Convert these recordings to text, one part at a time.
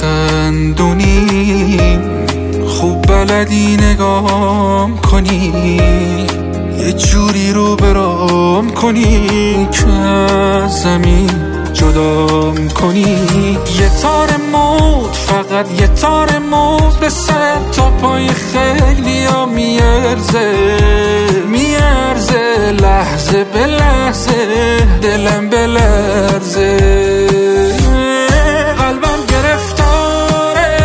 خندونی، خوب بلدی نگام کنی، یه جوری رو برام کنی که از زمین جدام کنی. یه تار موت، فقط یه تار موت به سر تا پای خیلی ها میارزه، لحظه به لحظه دلم بلرزه. قلبم گرفتاره،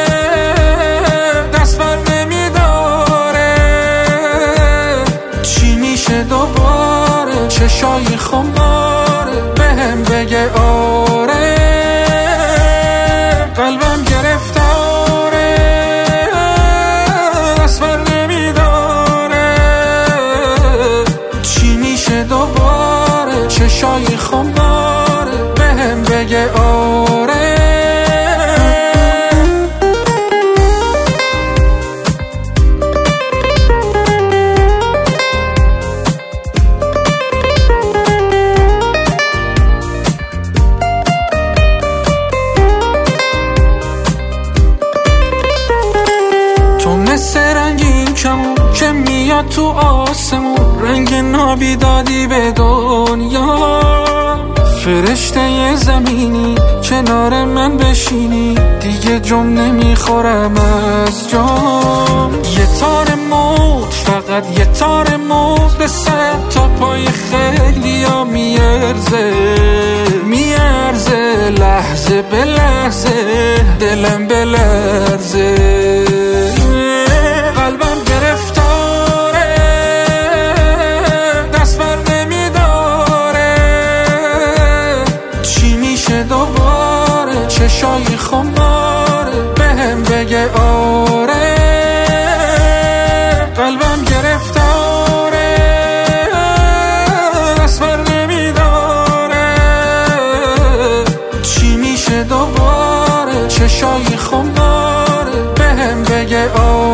دست بر نمیداره، چی میشه دوباره؟ چشای خماره بهم بگه آره. قلبم گرفتاره، دست بر نمیداره، چی میشه دوباره؟ چشای خماره بهم بگه آره. مثل رنگین کمون که میاد تو آسمون، رنگ نابیدادی به دنیا. فرشته زمینی کنار من بشینی، دیگه جم نمیخورم از جام. یه تار موت، فقط یه تار موت به سر تا پای خیلی ها میارزه، لحظه به لحظه دلم بلرزه. قلبم گرفتاره، دست بر نمیداره، چی میشه دوباره؟ چشای خماره بهم بگه آره. قلبم گرفتاره، دست بر نمیداره، چی میشه دوباره؟ چشای خماره بهم بگه آره.